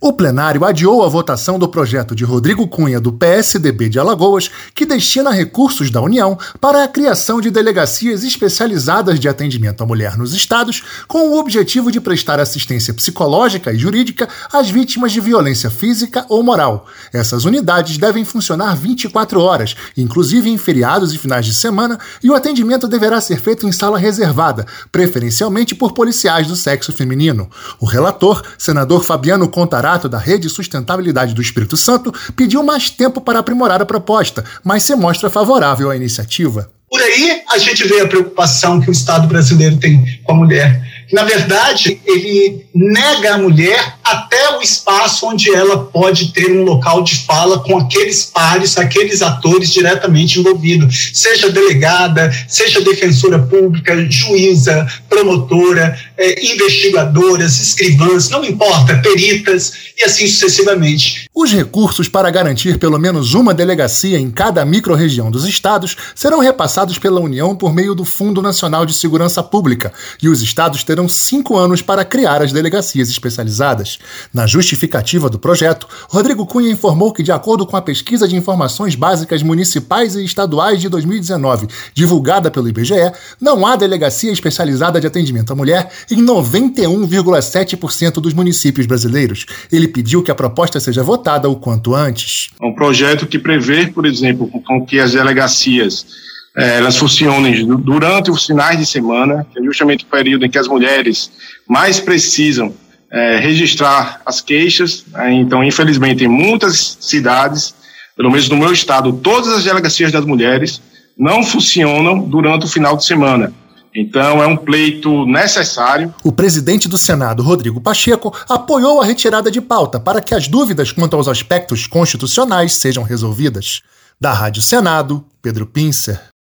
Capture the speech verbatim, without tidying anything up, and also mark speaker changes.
Speaker 1: O plenário adiou a votação do projeto de Rodrigo Cunha, do P S D B de Alagoas, que destina recursos da União para a criação de delegacias especializadas de atendimento à mulher nos estados, com o objetivo de prestar assistência psicológica e jurídica às vítimas de violência física ou moral. Essas unidades devem funcionar vinte e quatro horas, inclusive em feriados e finais de semana, e o atendimento deverá ser feito em sala reservada, preferencialmente por policiais do sexo feminino. O relator, senador Fabiano Contarato, da Rede Sustentabilidade do Espírito Santo, pediu mais tempo para aprimorar a proposta, mas se mostra favorável à iniciativa.
Speaker 2: Por aí a gente vê a preocupação que o Estado brasileiro tem com a mulher. Na verdade, ele nega à mulher até o espaço onde ela pode ter um local de fala com aqueles pares, aqueles atores diretamente envolvidos, seja delegada, seja defensora pública, juíza, promotora, eh, investigadoras, escrivãs, não importa, peritas e assim sucessivamente.
Speaker 1: Os recursos para garantir pelo menos uma delegacia em cada microrregião dos estados serão repassados pela União por meio do Fundo Nacional de Segurança Pública, e os estados terão cinco anos para criar as delegacias especializadas. Na justificativa do projeto, Rodrigo Cunha informou que, de acordo com a Pesquisa de Informações Básicas Municipais e Estaduais de dois mil e dezenove, divulgada pelo I B G E, não há delegacia especializada de atendimento à mulher em noventa e um vírgula sete por cento dos municípios brasileiros. Ele pediu que a proposta seja votada o quanto antes.
Speaker 3: Um projeto que prevê, por exemplo, com que as delegacias eh, elas funcionem durante os finais de semana, que é justamente o período em que as mulheres mais precisam eh, registrar as queixas. Né? Então, infelizmente, em muitas cidades, pelo menos no meu estado, todas as delegacias das mulheres não funcionam durante o final de semana. Então, é um pleito necessário.
Speaker 1: O presidente do Senado, Rodrigo Pacheco, apoiou a retirada de pauta para que as dúvidas quanto aos aspectos constitucionais sejam resolvidas. Da Rádio Senado, Pedro Pincer.